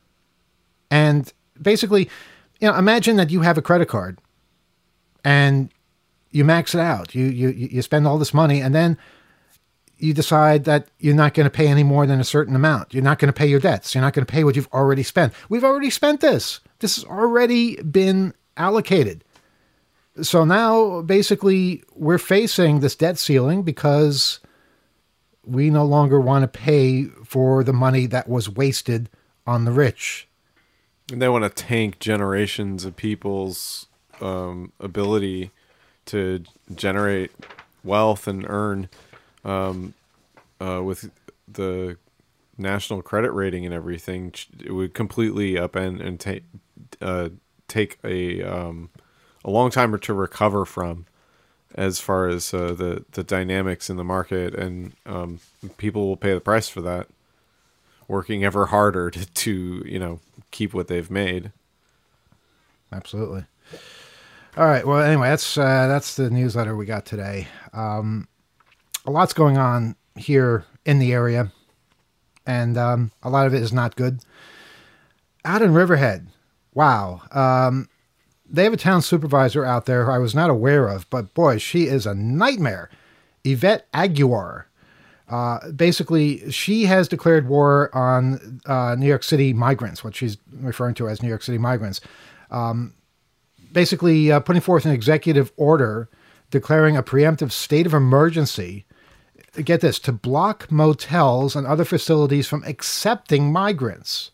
And basically, you know, imagine that you have a credit card and you max it out. You, you, you spend all this money and then you decide that you're not going to pay any more than a certain amount. You're not going to pay your debts. You're not going to pay what you've already spent. We've already spent this. This has already been allocated. So now, basically, we're facing this debt ceiling because we no longer want to pay for the money that was wasted on the rich. And they want to tank generations of people's um, ability to generate wealth and earn um, uh, with the national credit rating and everything. It would completely upend and take uh, take a um, a long time to recover from, as far as uh, the the dynamics in the market, and um, people will pay the price for that, working ever harder to, to you know keep what they've made. Absolutely. All right. Well, anyway, that's uh, that's the newsletter we got today. Um, a lot's going on here in the area, and um, a lot of it is not good. Out in Riverhead, wow. Um, they have a town supervisor out there who I was not aware of, but boy, she is a nightmare. Yvette Aguiar. Uh, basically, she has declared war on uh, New York City migrants, what she's referring to as New York City migrants. Um, basically, uh, putting forth an executive order declaring a preemptive state of emergency, get this, to block motels and other facilities from accepting migrants.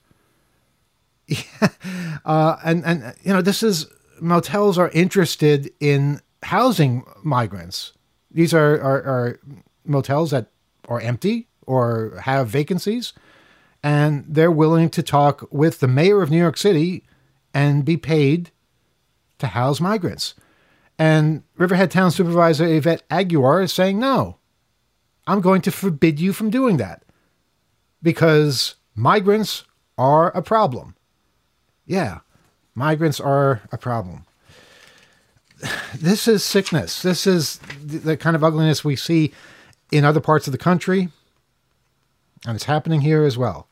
uh, and, and, you know, this is, motels are interested in housing migrants. These are, are, are motels that are empty or have vacancies, and they're willing to talk with the mayor of New York City and be paid to house migrants. And Riverhead Town Supervisor Yvette Aguiar is saying, no, I'm going to forbid you from doing that because migrants are a problem. Yeah, migrants are a problem. This is sickness. This is the kind of ugliness we see in other parts of the country, and it's happening here as well.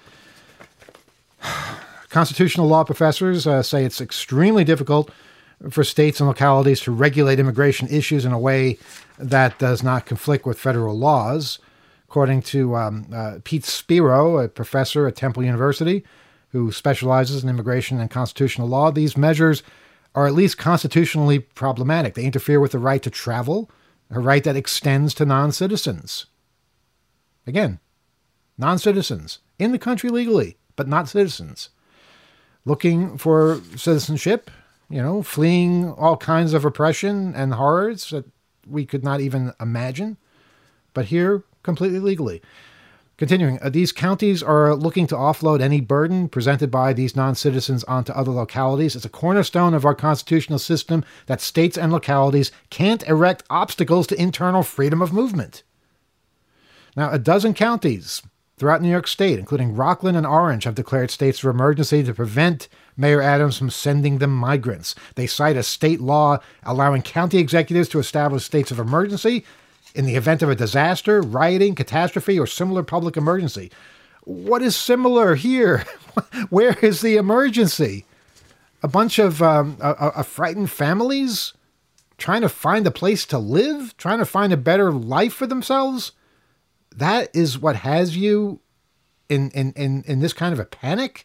Constitutional law professors uh, say it's extremely difficult for states and localities to regulate immigration issues in a way that does not conflict with federal laws. According to um, uh, Pete Spiro, a professor at Temple University who specializes in immigration and constitutional law, these measures are at least constitutionally problematic. They interfere with the right to travel, a right that extends to non-citizens. Again, non-citizens in the country legally, but not citizens. Looking for citizenship, you know, fleeing all kinds of oppression and horrors that we could not even imagine, but here completely legally. Continuing, uh, these counties are looking to offload any burden presented by these non-citizens onto other localities. It's a cornerstone of our constitutional system that states and localities can't erect obstacles to internal freedom of movement. Now, a dozen counties throughout New York State, including Rockland and Orange, have declared states of emergency to prevent Mayor Adams from sending them migrants. They cite a state law allowing county executives to establish states of emergency in the event of a disaster, rioting, catastrophe, or similar public emergency. What is similar here? Where is the emergency? A bunch of um, a, a frightened families trying to find a place to live, trying to find a better life for themselves? That is what has you in, in, in, in this kind of a panic?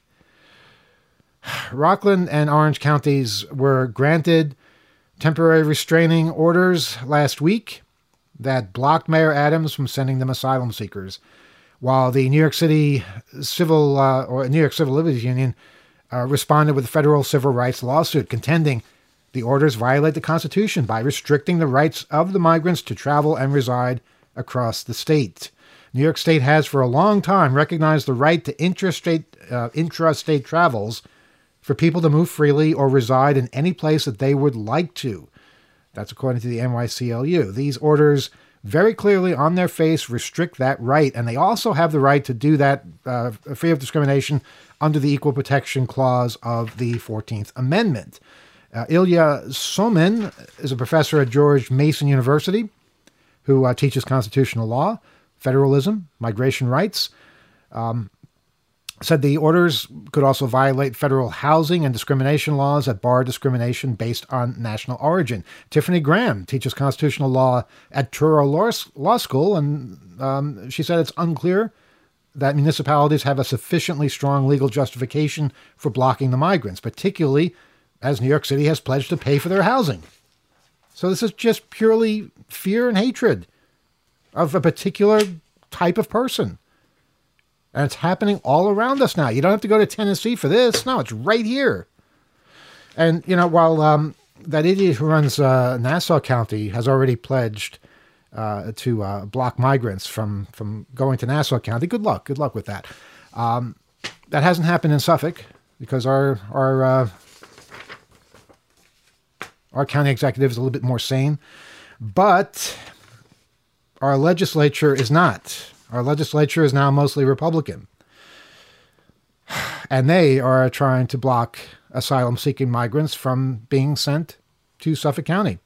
Rockland and Orange counties were granted temporary restraining orders last week that blocked Mayor Adams from sending them asylum seekers, while the New York City Civil uh, or New York Civil Liberties Union uh, responded with a federal civil rights lawsuit contending the orders violate the Constitution by restricting the rights of the migrants to travel and reside across the state. New York State has for a long time recognized the right to intrastate, uh, intrastate travels for people to move freely or reside in any place that they would like to. That's according to the N Y C L U. These orders very clearly on their face restrict that right, and they also have the right to do that uh, free of discrimination under the Equal Protection Clause of the fourteenth Amendment. Uh, Ilya Somin is a professor at George Mason University who uh, teaches constitutional law, federalism, migration rights. Um, said the orders could also violate federal housing and discrimination laws that bar discrimination based on national origin. Tiffany Graham teaches constitutional law at Truro Law, Law School, and um, she said it's unclear that municipalities have a sufficiently strong legal justification for blocking the migrants, particularly as New York City has pledged to pay for their housing. So this is just purely fear and hatred of a particular type of person. And it's happening all around us now. You don't have to go to Tennessee for this. No, it's right here. And, you know, while um, that idiot who runs uh, Nassau County has already pledged uh, to uh, block migrants from, from going to Nassau County, good luck. Good luck with that. Um, that hasn't happened in Suffolk because our our uh, our county executive is a little bit more sane. But our legislature is not. Our legislature is now mostly Republican. And they are trying to block asylum-seeking migrants from being sent to Suffolk County.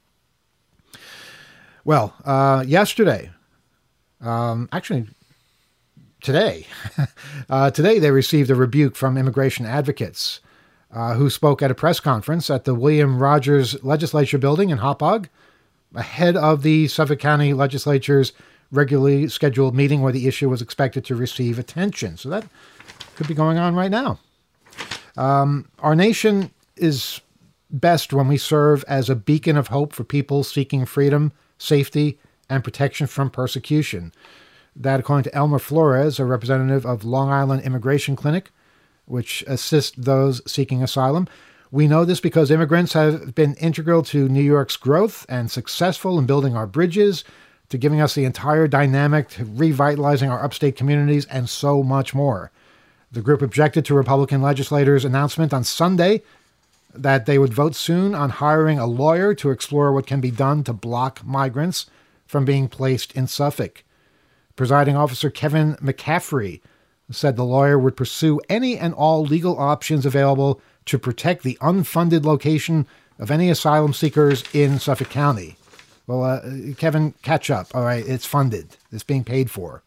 Well, uh, yesterday, um, actually today, uh, today they received a rebuke from immigration advocates uh, who spoke at a press conference at the William Rogers Legislature Building in Hauppauge, ahead of the Suffolk County Legislature's regularly scheduled meeting where the issue was expected to receive attention. So that could be going on right now. Um, our nation is best when we serve as a beacon of hope for people seeking freedom, safety, and protection from persecution. That, according to Elmer Flores, a representative of Long Island Immigration Clinic, which assists those seeking asylum. We know this because immigrants have been integral to New York's growth and successful in building our bridges, to giving us the entire dynamic, to revitalizing our upstate communities, and so much more. The group objected to Republican legislators' announcement on Sunday that they would vote soon on hiring a lawyer to explore what can be done to block migrants from being placed in Suffolk. Presiding officer Kevin McCaffrey said the lawyer would pursue any and all legal options available to protect the unfunded location of any asylum seekers in Suffolk County. Well, uh, Kevin, catch up. All right, it's funded. It's being paid for.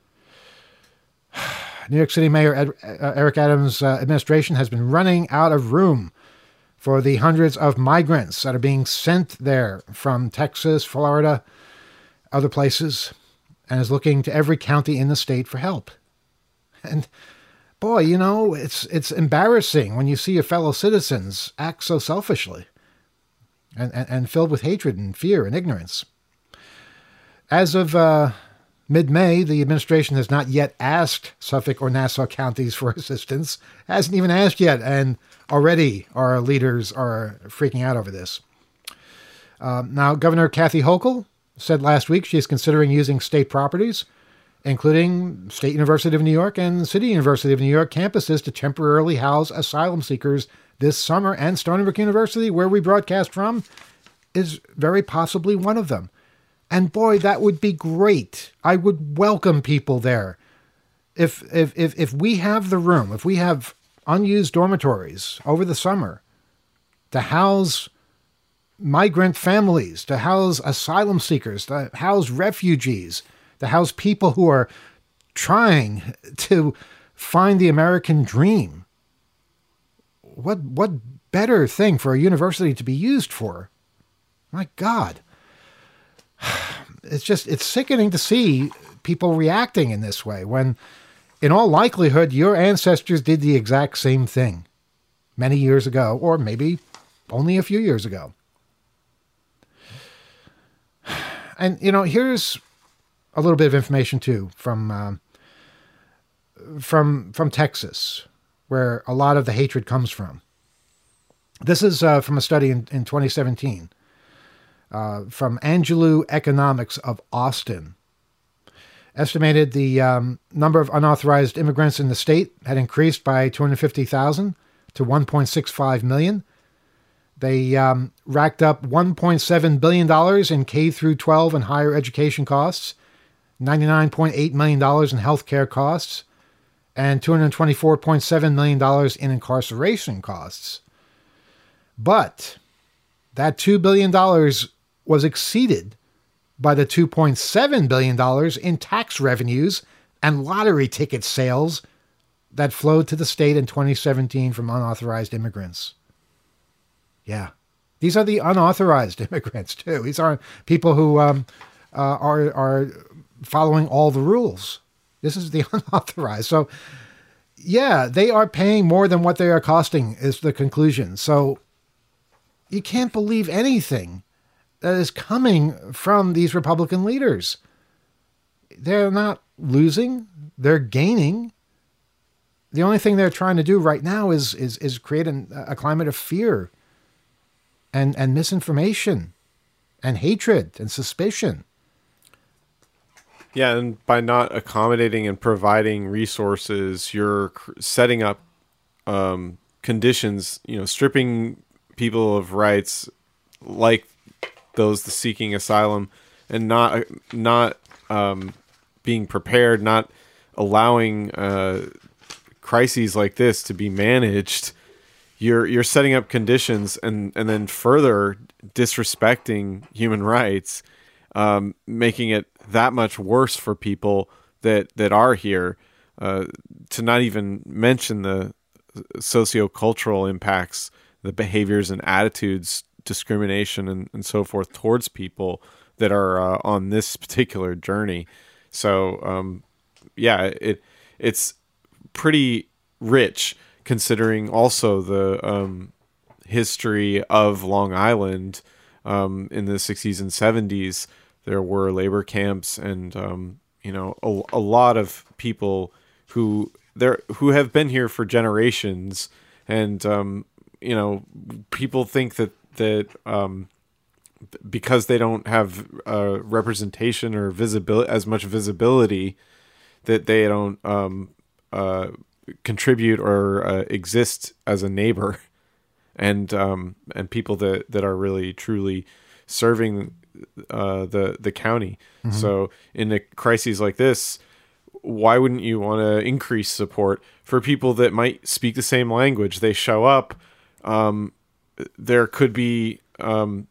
New York City Mayor Ed, uh, Eric Adams' uh, administration has been running out of room for the hundreds of migrants that are being sent there from Texas, Florida, other places, and is looking to every county in the state for help. And boy, you know, it's it's embarrassing when you see your fellow citizens act so selfishly and, and, and filled with hatred and fear and ignorance. As of uh, Mid-May, the administration has not yet asked Suffolk or Nassau counties for assistance. Hasn't even asked yet, and already our leaders are freaking out over this. Um, now, Governor Kathy Hochul said last week she's considering using state properties, including State University of New York and City University of New York campuses, to temporarily house asylum seekers this summer. And Stony Brook University, where we broadcast from, is very possibly one of them. And boy, that would be great. I would welcome people there. If, if, if, if we have the room, if we have unused dormitories over the summer to house migrant families, to house asylum seekers, to house refugees, to house people who are trying to find the American dream, what, what better thing for a university to be used for? My God. It's just, it's sickening to see people reacting in this way when, in all likelihood, your ancestors did the exact same thing many years ago, or maybe only a few years ago. And, you know, here's a little bit of information, too, from, uh, from, from Texas, where a lot of the hatred comes from. This is uh, from a study in, in twenty seventeen. Uh, from Angelou Economics of Austin. Estimated the um, number of unauthorized immigrants in the state had increased by two hundred fifty thousand to one point six five million. They um, racked up one point seven billion dollars in K through twelve and higher education costs, ninety-nine point eight million dollars in healthcare costs, and two hundred twenty-four point seven million dollars in incarceration costs. But that two billion dollars was exceeded by the two point seven billion dollars in tax revenues and lottery ticket sales that flowed to the state in twenty seventeen from unauthorized immigrants. Yeah. These are the unauthorized immigrants, too. These aren't people who um, uh, are, are following all the rules. This is the unauthorized. So, yeah, they are paying more than what they are costing is the conclusion. So you can't believe anything that is coming from these Republican leaders. They're not losing, they're gaining. The only thing they're trying to do right now is is is create an, a climate of fear and, and misinformation and hatred and suspicion. Yeah, and by not accommodating and providing resources, you're setting up um, conditions, you know, stripping people of rights like those seeking asylum, and not not um, being prepared, not allowing uh, crises like this to be managed. You're you're setting up conditions and, and then further disrespecting human rights, um, making it that much worse for people that that are here. Uh, to not even mention the sociocultural impacts, the behaviors and attitudes, discrimination and, and so forth towards people that are uh, on this particular journey. So, um, yeah, it it's pretty rich considering also the um, history of Long Island. Um, in the sixties and seventies, there were labor camps and, um, you know, a, a lot of people who there who have been here for generations. And, um, you know, people think that that um, because they don't have uh, representation or visibility, as much visibility, that they don't um, uh, contribute or uh, exist as a neighbor, and um, and people that, that are really truly serving uh, the the county. Mm-hmm. So in a crises like this, why wouldn't you want to increase support for people that might speak the same language? They show up. Um, there could be um,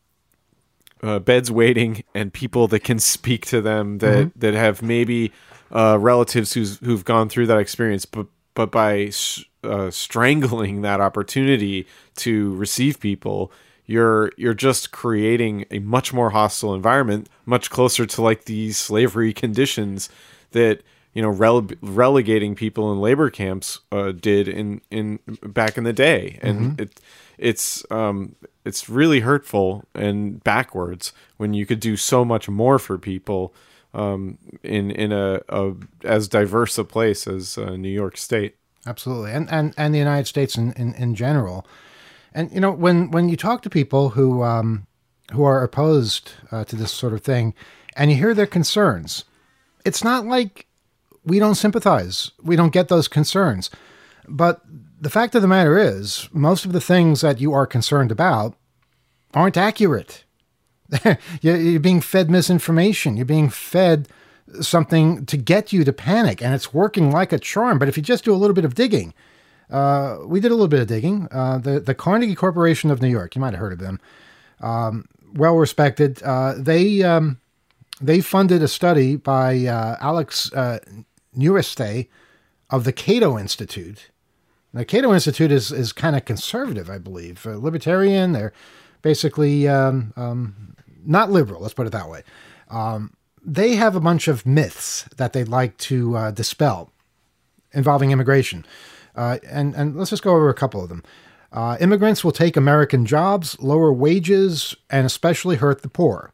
uh, beds waiting and people that can speak to them that, mm-hmm. that have maybe uh, relatives who's, who've gone through that experience, but but by uh, strangling that opportunity to receive people, you're you're just creating a much more hostile environment, much closer to like these slavery conditions that, you know, rele- relegating people in labor camps uh, did in, in back in the day. And mm-hmm. it it's um it's really hurtful and backwards when you could do so much more for people um, in in a, a as diverse a place as uh, New York State. Absolutely, and and and the United States in, in, in general. And you know, when when you talk to people who um, who are opposed uh, to this sort of thing, and you hear their concerns, it's not like we don't sympathize. We don't get those concerns. But the fact of the matter is, most of the things that you are concerned about aren't accurate. You're being fed misinformation. You're being fed something to get you to panic, and it's working like a charm. But if you just do a little bit of digging, uh, we did a little bit of digging. Uh, the, the Carnegie Corporation of New York, you might have heard of them, um, well-respected. Uh, they um, they funded a study by uh, Alex uh, Newestay of the Cato Institute. The Cato Institute is, is kind of conservative, I believe. Uh, libertarian, they're basically um, um, not liberal, let's put it that way. Um, they have a bunch of myths that they'd like to uh, dispel involving immigration. Uh, and, and let's just go over a couple of them. Uh, immigrants will take American jobs, lower wages, and especially hurt the poor.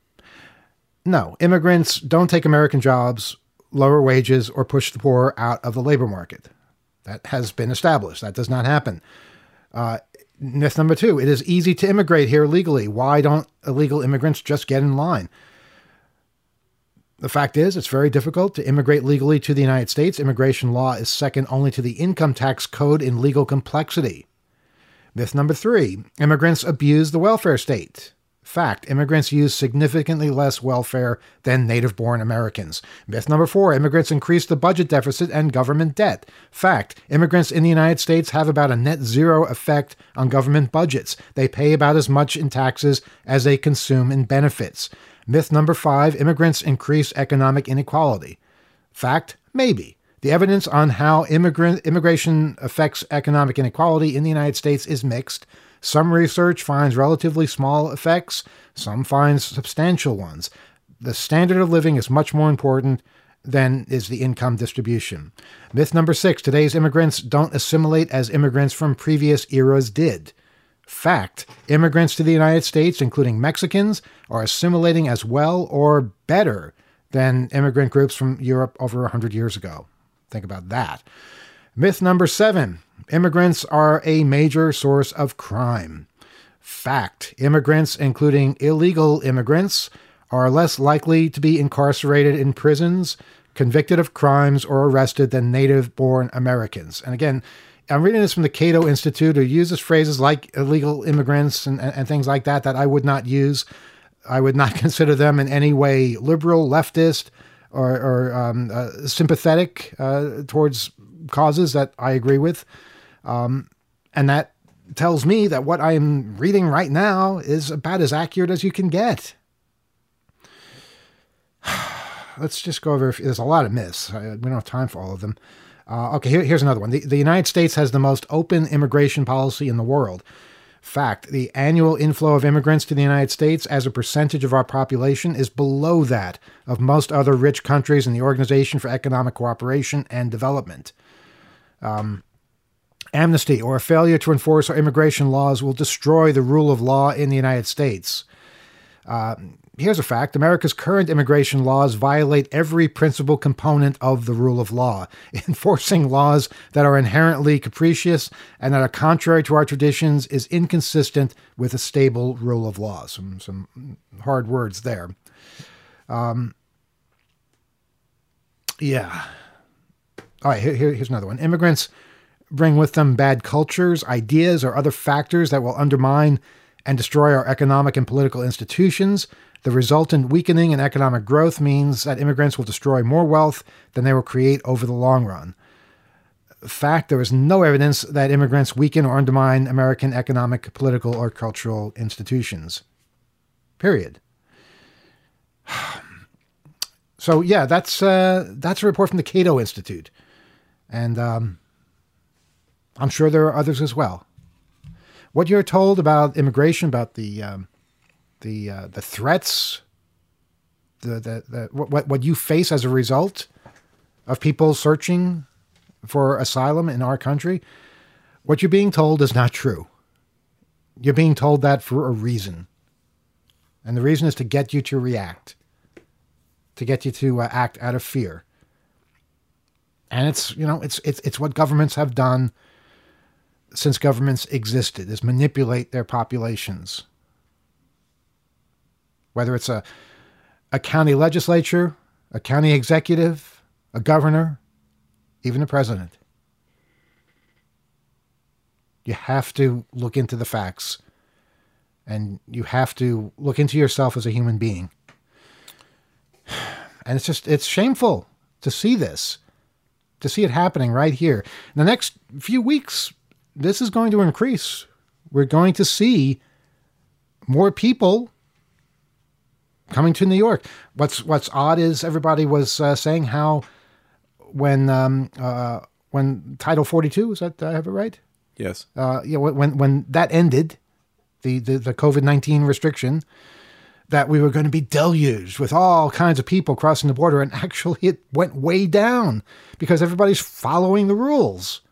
No, immigrants don't take American jobs, lower wages, or push the poor out of the labor market. That has been established. That does not happen. Uh, myth number two, it is easy to immigrate here legally. Why don't illegal immigrants just get in line? The fact is, it's very difficult to immigrate legally to the United States. Immigration law is second only to the income tax code in legal complexity. Myth number three, immigrants abuse the welfare state. Fact, immigrants use significantly less welfare than native-born Americans. Myth number four, immigrants increase the budget deficit and government debt. Fact, immigrants in the United States have about a net zero effect on government budgets. They pay about as much in taxes as they consume in benefits. Myth number five, immigrants increase economic inequality. Fact, maybe. The evidence on how immigrant immigration affects economic inequality in the United States is mixed. Some research finds relatively small effects, some finds substantial ones. The standard of living is much more important than is the income distribution. Myth number six, today's immigrants don't assimilate as immigrants from previous eras did. Fact, immigrants to the United States, including Mexicans, are assimilating as well or better than immigrant groups from Europe over one hundred years ago. Think about that. Myth number seven, immigrants are a major source of crime. Fact, immigrants, including illegal immigrants, are less likely to be incarcerated in prisons, convicted of crimes, or arrested than native-born Americans. And again, I'm reading this from the Cato Institute, who uses phrases like illegal immigrants and, and, and things like that that I would not use. I would not consider them in any way liberal, leftist, or, or um, uh, sympathetic uh, towards causes that I agree with. Um, and that tells me that what I'm reading right now is about as accurate as you can get. Let's just go over, there's a lot of myths. We don't have time for all of them. Uh, okay, here, here's another one. The, the United States has the most open immigration policy in the world. Fact, the annual inflow of immigrants to the United States as a percentage of our population is below that of most other rich countries in the Organization for Economic Cooperation and Development. Um, amnesty or a failure to enforce our immigration laws will destroy the rule of law in the United States. Uh, here's a fact. America's current immigration laws violate every principal component of the rule of law. Enforcing laws that are inherently capricious and that are contrary to our traditions is inconsistent with a stable rule of law. Some, some hard words there. Um, yeah. All right, here, here's another one. Immigrants bring with them bad cultures, ideas, or other factors that will undermine and destroy our economic and political institutions. The resultant weakening in economic growth means that immigrants will destroy more wealth than they will create over the long run. Fact, there is no evidence that immigrants weaken or undermine American economic, political, or cultural institutions. Period. So, yeah, that's uh, that's a report from the Cato Institute. And um, I'm sure there are others as well. What you're told about immigration, about the um, the uh, the threats, the the, the what what you face as a result of people searching for asylum in our country, what you're being told is not true. You're being told that for a reason, and the reason is to get you to react, to get you to uh, act out of fear. And it's, you know, it's, it's, it's what governments have done since governments existed, is manipulate their populations. Whether it's a, a county legislature, a county executive, a governor, even a president. You have to look into the facts, and you have to look into yourself as a human being. And it's just, it's shameful to see this, to see it happening right here. In the next few weeks, this is going to increase. We're going to see more people coming to New York. What's what's odd is everybody was uh, saying how when um, uh, when Title forty-two, is that, did I have it right? Yes. Uh, yeah. When when that ended, the the, the COVID nineteen restriction, that we were going to be deluged with all kinds of people crossing the border, and actually it went way down because everybody's following the rules.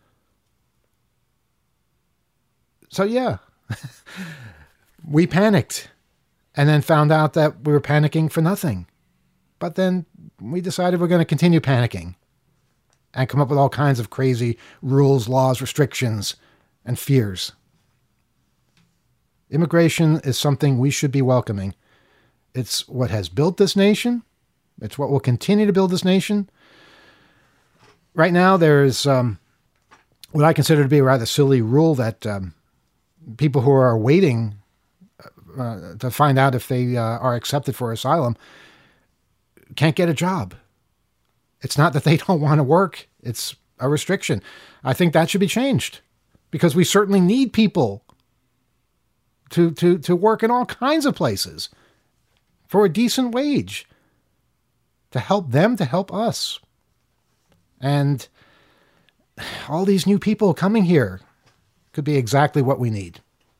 So yeah, we panicked and then found out that we were panicking for nothing. But then we decided we're going to continue panicking and come up with all kinds of crazy rules, laws, restrictions, and fears. Immigration is something we should be welcoming. It's what has built this nation. It's what will continue to build this nation. Right now, there's um, what I consider to be a rather silly rule that um, people who are waiting uh, to find out if they uh, are accepted for asylum can't get a job. It's not that they don't want to work. It's a restriction. I think that should be changed because we certainly need people to, to, to work in all kinds of places for a decent wage to help them, to help us. And all these new people coming here could be exactly what we need.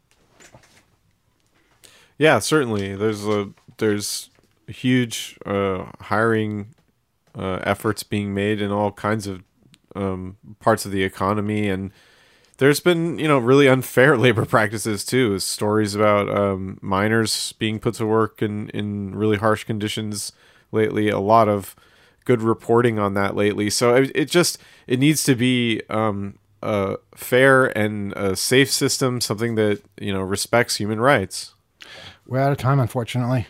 Yeah, certainly. There's a there's huge uh, hiring uh, efforts being made in all kinds of um, parts of the economy, and there's been, you know, really unfair labor practices too. Stories about um, miners being put to work in, in really harsh conditions lately. A lot of good reporting on that lately. So it, it just it needs to be um, a fair and a safe system, something that, you know, respects human rights. We're out of time, unfortunately.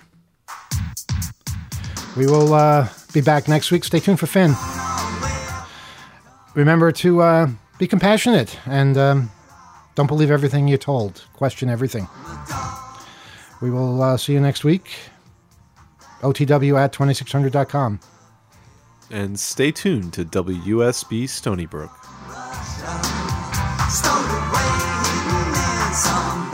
We will uh, be back next week. Stay tuned for Finn. Remember to uh, be compassionate and um, don't believe everything you're told. Question everything. We will uh, see you next week. O T W at twenty-six hundred dot com. And stay tuned to W S B Stony Brook. Stowed away in some